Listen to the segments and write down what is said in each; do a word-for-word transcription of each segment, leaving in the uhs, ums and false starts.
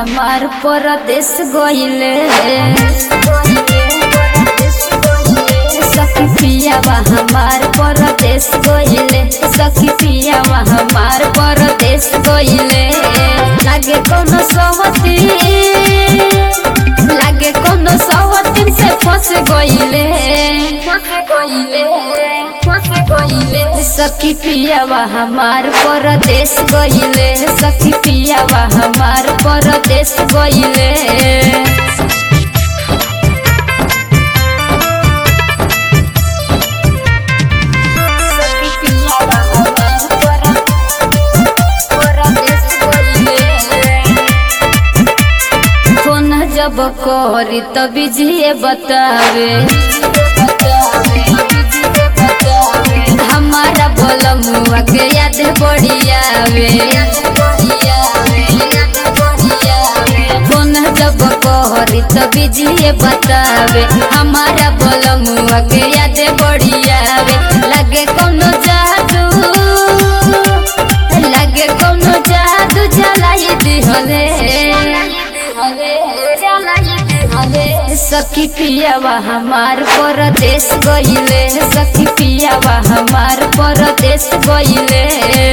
हमार परदेश गइले। सखी पियावा हमार परदेश गइले। सखी पियावा हमार परदेश गइले। लागे कोनो सवती लागे कोनो सवती से फंस गइले। सखी पियावा हमार परदेश गइले। सखी पियावा हमार परदेश गइले। जब करी तभी जिए बतावे हमारा बोलमुआ के याद बढ़ियावे। फोन जब करी तभी जिए बतावे हमारा बोलमुआ के याद बढ़ियावे। लगे कोनो जादू लगे कोनो जादू जलाई दिहले। सखी पियावा हमार परदेश गइले। सखी पियावा हमार परदेश गइले।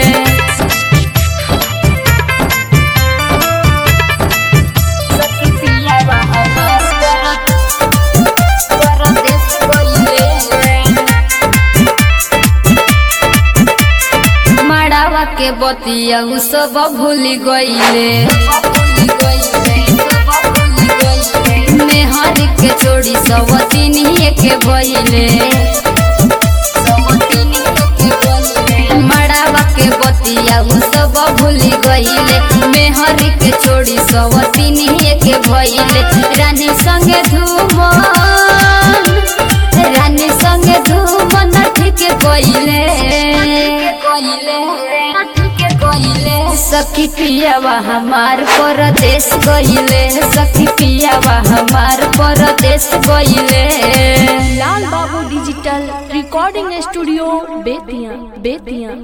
सखी पियावा हमार परदेश गइले। मड़ावा के बतिया सब भूल गइले। मेहर के छोड़ी सवतीनिए के भइले। मड़ावा के बतिया सब भूल गइले। मेहर के छोड़ी सवतीनिए के भइले। रानी संगे धूमन रानी संगे धूमन ठीक कइले। सखी पियावा हमार परदेश गइले। सखी पियावा हमार परदेश गइले। Lal Babu digital recording studio Bettiah Bettiah.